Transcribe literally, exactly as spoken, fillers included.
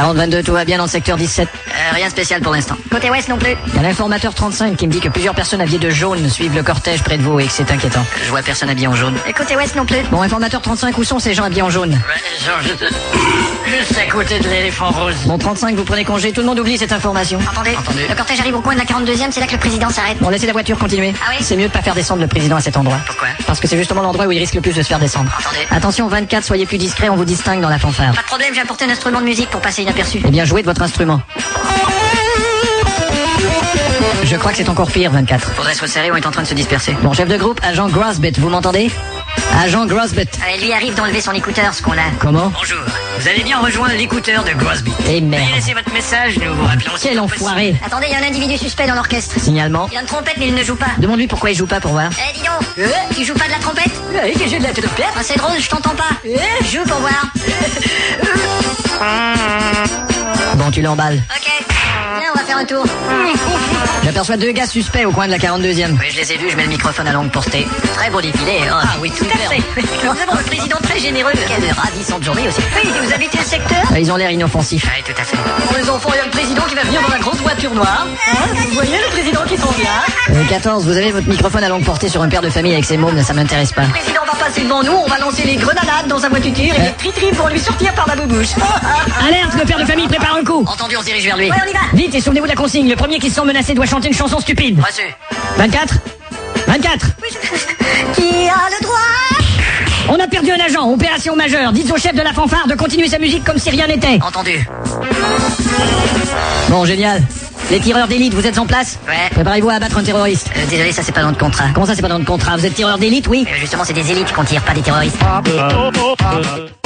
quarante vingt-deux, tout va bien dans le secteur dix-sept. Euh, rien de spécial pour l'instant. Côté ouest non plus. Il y a l'informateur trente-cinq qui me dit que plusieurs personnes habillées de jaune suivent le cortège près de vous et que c'est inquiétant. Je vois personne habillé en jaune. Et côté ouest non plus. Bon, informateur trente-cinq, où sont ces gens habillés en jaune? Ouais, genre juste, juste à côté de l'éléphant rose. Bon, trente-cinq, vous prenez congé, tout le monde oublie cette information. Entendez, Entendez. Le cortège arrive au coin de la quarante-deuxième, c'est là que le président s'arrête. Bon, laissez la voiture continuer. Ah oui? C'est mieux de pas faire descendre le président à cet endroit. Pourquoi? Parce que c'est justement l'endroit où il risque le plus de se faire descendre. Entendez. Attention, vingt-quatre, soyez plus discret, on vous distingue dans la fanfare. Pas de problème, j'ai apporté un instrument de musique pour passer inaperçu. Eh bien, jouez de votre instrument. Je crois que c'est encore pire, vingt-quatre. Faudrait se resserrer, on est en train de se disperser. Bon, chef de groupe, agent Grosbit, vous m'entendez? Agent Grosbit. Allez, lui arrive d'enlever son écouteur, ce qu'on a. Comment? Bonjour, vous allez bien rejoindre l'écouteur de Grosby. Eh merde. Veuillez laisser votre message, nous vous rappelons. Quel enfoiré. Attendez, il y a un individu suspect dans l'orchestre. Signalement. Il a une trompette, mais il ne joue pas. Demande-lui pourquoi il joue pas pour voir. Eh, dis donc, euh, tu joues pas de la trompette? Eh, que j'ai de la trompette. Ah, c'est drôle, je t'entends pas. Joue pour voir. Bon, tu l'emballes. Ok, viens, on va faire un tour. J'aperçois deux gars suspects au coin de la quarante-deuxième. Oui, je les ai vus, je mets le microphone à longue portée. Très beau défilé, hein. Ah oui, tout à à fait. Nous avons le président très généreux. Quelle ravissante journée aussi. Oui, vous habitez le secteur? Ah, ils ont l'air inoffensifs. Oui, tout à fait. Bon, les enfants, il y a le président qui va venir dans la grosse voiture noire. Hein, vous voyez le président qui s'en vient? Euh, quatorze, vous avez votre microphone à longue portée sur un père de famille avec ses mômes, ça m'intéresse pas. Le président va passer devant nous, on va lancer les grenades dans sa voiture et les tri-tri pour lui sortir par la boubouche. Alerte, le père de famille prépare un coup. Entendu, on se dirige vers lui. Ouais, on y va. Vite, et souvenez-vous de la consigne. Le premier qui se sent menacé doit chanter une chanson stupide. Reçu. vingt-quatre vingt-quatre Qui a le droit? On a perdu un agent, opération majeure. Dites au chef de la fanfare de continuer sa musique comme si rien n'était. Entendu. Bon, génial. Les tireurs d'élite, vous êtes en place? Ouais. Préparez-vous à abattre un terroriste. Euh, désolé, ça c'est pas dans le contrat. Comment ça, c'est pas dans le contrat? Vous êtes tireur d'élite, oui? Euh, justement, c'est des élites qu'on tire, pas des terroristes.